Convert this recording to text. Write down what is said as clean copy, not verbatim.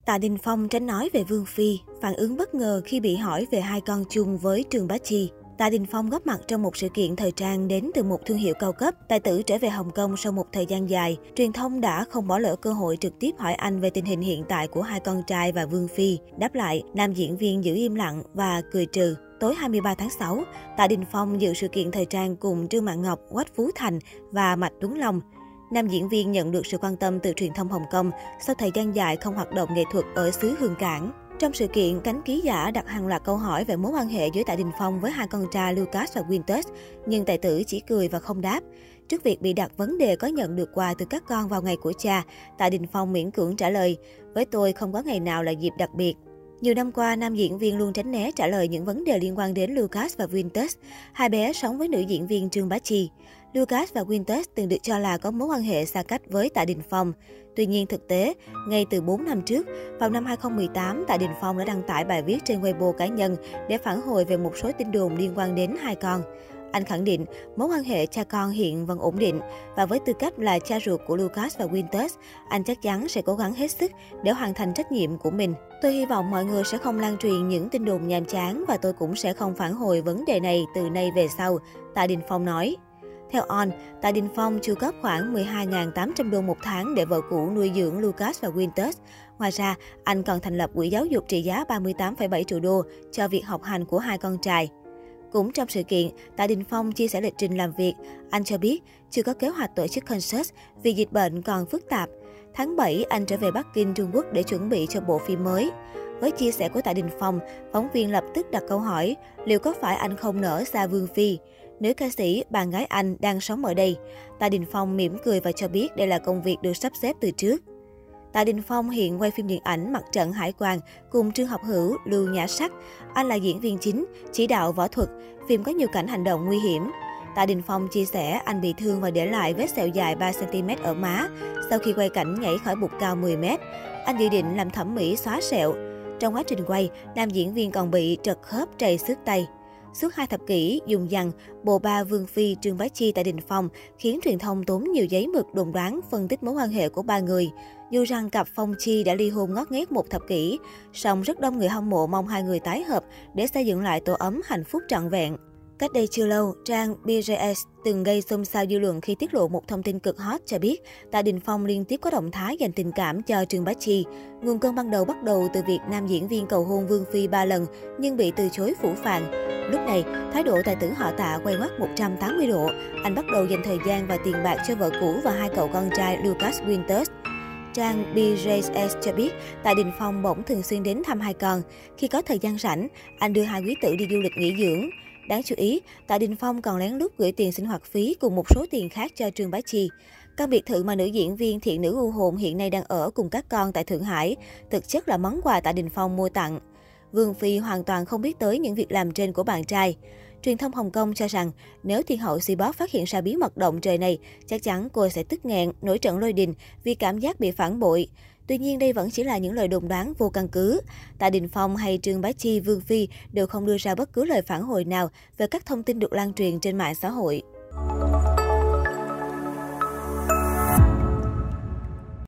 Tạ Đình Phong tránh nói về Vương Phi, phản ứng bất ngờ khi bị hỏi về hai con chung với Trương Bá Chi. Tạ Đình Phong góp mặt trong một sự kiện thời trang đến từ một thương hiệu cao cấp. Tài tử trở về Hồng Kông sau một thời gian dài. Truyền thông đã không bỏ lỡ cơ hội trực tiếp hỏi anh về tình hình hiện tại của hai con trai và Vương Phi. Đáp lại, nam diễn viên giữ im lặng và cười trừ. Tối 23 tháng 6, Tạ Đình Phong dự sự kiện thời trang cùng Trương Mạn Ngọc, Quách Phú Thành và Mạch Tuấn Long. Nam diễn viên nhận được sự quan tâm từ truyền thông Hồng Kông sau thời gian dài không hoạt động nghệ thuật ở xứ Hương Cảng. Trong sự kiện, cánh ký giả đặt hàng loạt câu hỏi về mối quan hệ giữa Tạ Đình Phong với hai con trai Lucas và Quintus, nhưng tài tử chỉ cười và không đáp. Trước việc bị đặt vấn đề có nhận được quà từ các con vào ngày của cha, Tạ Đình Phong miễn cưỡng trả lời, với tôi không có ngày nào là dịp đặc biệt. Nhiều năm qua, nam diễn viên luôn tránh né trả lời những vấn đề liên quan đến Lucas và Quintus. Hai bé sống với nữ diễn viên Trương Bá Chi. Lucas và Quintus từng được cho là có mối quan hệ xa cách với Tạ Đình Phong. Tuy nhiên thực tế, ngay từ 4 năm trước, vào năm 2018, Tạ Đình Phong đã đăng tải bài viết trên Weibo cá nhân để phản hồi về một số tin đồn liên quan đến hai con. Anh khẳng định mối quan hệ cha con hiện vẫn ổn định và với tư cách là cha ruột của Lucas và Quintus, anh chắc chắn sẽ cố gắng hết sức để hoàn thành trách nhiệm của mình. Tôi hy vọng mọi người sẽ không lan truyền những tin đồn nhàm chán và tôi cũng sẽ không phản hồi vấn đề này từ nay về sau, Tạ Đình Phong nói. Theo On, Tạ Đình Phong chu cấp khoảng 12.800 đô một tháng để vợ cũ nuôi dưỡng Lucas và Quintus. Ngoài ra, anh còn thành lập quỹ giáo dục trị giá 38,7 triệu đô cho việc học hành của hai con trai. Cũng trong sự kiện, Tạ Đình Phong chia sẻ lịch trình làm việc. Anh cho biết chưa có kế hoạch tổ chức concert vì dịch bệnh còn phức tạp. Tháng 7, anh trở về Bắc Kinh, Trung Quốc để chuẩn bị cho bộ phim mới. Với chia sẻ của Tạ Đình Phong, phóng viên lập tức đặt câu hỏi liệu có phải anh không nỡ xa Vương Phi. Nữ ca sĩ, bạn gái anh đang sống ở đây. Tạ Đình Phong mỉm cười và cho biết đây là công việc được sắp xếp từ trước. Tạ Đình Phong hiện quay phim điện ảnh Mặt trận Hải Quang cùng Trương Học Hữu, Lưu Nhã Sắc. Anh là diễn viên chính, chỉ đạo võ thuật. Phim có nhiều cảnh hành động nguy hiểm. Tạ Đình Phong chia sẻ anh bị thương và để lại vết sẹo dài 3 cm ở má. Sau khi quay cảnh nhảy khỏi bục cao 10 m, anh dự định làm thẩm mỹ xóa sẹo. Trong quá trình quay, nam diễn viên còn bị trật khớp trầy xước tay. Suốt 2 thập kỷ, dùng dằng, bồ ba Vương Phi, Trương Bá Chi, Tạ Đình Phong khiến truyền thông tốn nhiều giấy mực đồn đoán phân tích mối quan hệ của ba người. Dù rằng cặp Phong Chi đã ly hôn ngót nghét 1 thập kỷ, song rất đông người hâm mộ mong hai người tái hợp để xây dựng lại tổ ấm hạnh phúc trọn vẹn. Cách đây chưa lâu, trang BJS từng gây xôn xao dư luận khi tiết lộ một thông tin cực hot cho biết Tạ Đình Phong liên tiếp có động thái dành tình cảm cho Trương Bá Chi. Nguồn cơn ban đầu bắt đầu từ việc nam diễn viên cầu hôn Vương Phi 3 lần nhưng bị từ chối phũ phàng. Lúc này, thái độ tài tử họ Tạ quay ngoắt 180 độ. Anh bắt đầu dành thời gian và tiền bạc cho vợ cũ và hai cậu con trai Lucas Quintus. Trang BJS cho biết Tạ Đình Phong bỗng thường xuyên đến thăm hai con. Khi có thời gian rảnh, anh đưa hai quý tử đi du lịch nghỉ dưỡng. Đáng chú ý, Tạ Đình Phong còn lén lút gửi tiền sinh hoạt phí cùng một số tiền khác cho Trương Bá Chi. Căn biệt thự mà nữ diễn viên Thiện Nữ U Hồn hiện nay đang ở cùng các con tại Thượng Hải, thực chất là món quà Tạ Đình Phong mua tặng. Vương Phi hoàn toàn không biết tới những việc làm trên của bạn trai. Truyền thông Hồng Kông cho rằng nếu Thiên hậu Seabok phát hiện ra bí mật động trời này, chắc chắn cô sẽ tức nghẹn, nổi trận lôi đình vì cảm giác bị phản bội. Tuy nhiên đây vẫn chỉ là những lời đồn đoán vô căn cứ. Tạ Đình Phong hay Trương Bá Chi, Vương Phi đều không đưa ra bất cứ lời phản hồi nào về các thông tin được lan truyền trên mạng xã hội.